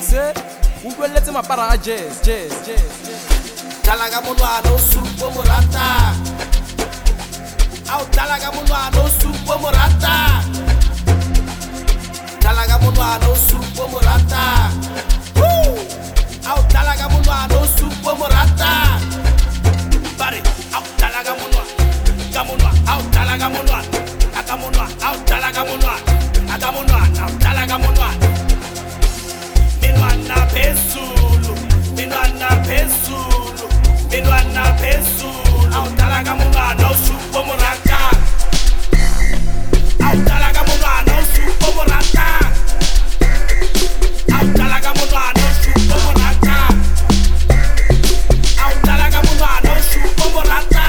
se utlwelletse mapara a jazz. Talaga monwana o supo morata. Au talaga monwana o supo morata. Talaga monwana o supo morata. Au talaga monwana o supo morata. Bare, au talaga monwana. Gamonwa, au talaga monwana. Agamonwa, au talaga monwana. Agamonwa, au talaga monwana. Minwana pesulu, minwana pesulu, minwana pesulu. Au talaga monwana o supo morata. Au talaga monwana o supo morata. Au talaga monwana o supo morata. Au talaga monwana o supo morata.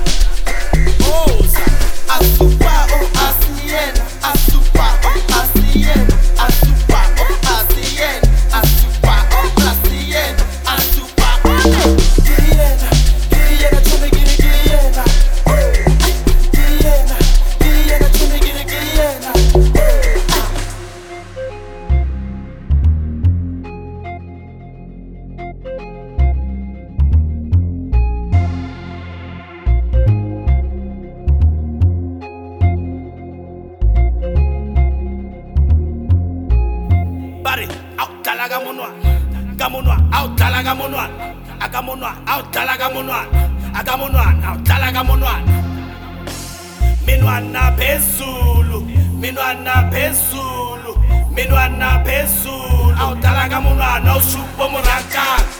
Osa Asupa o asien, asupa o asien, asupa o asien, asupa o asien, asupa o Giriena, Giriena, chome giri Giriena. Giriena, Giriena, chome giri Giriena. Bare, au talaga monwana. Gamonwa, au talaga monwana. Agamonwa, au talaga monwana. Agamonwana, au talaga monwana. Minwana pesulu, minwana pesulu, minwana pesulu. Au talaga monwana o supo morata.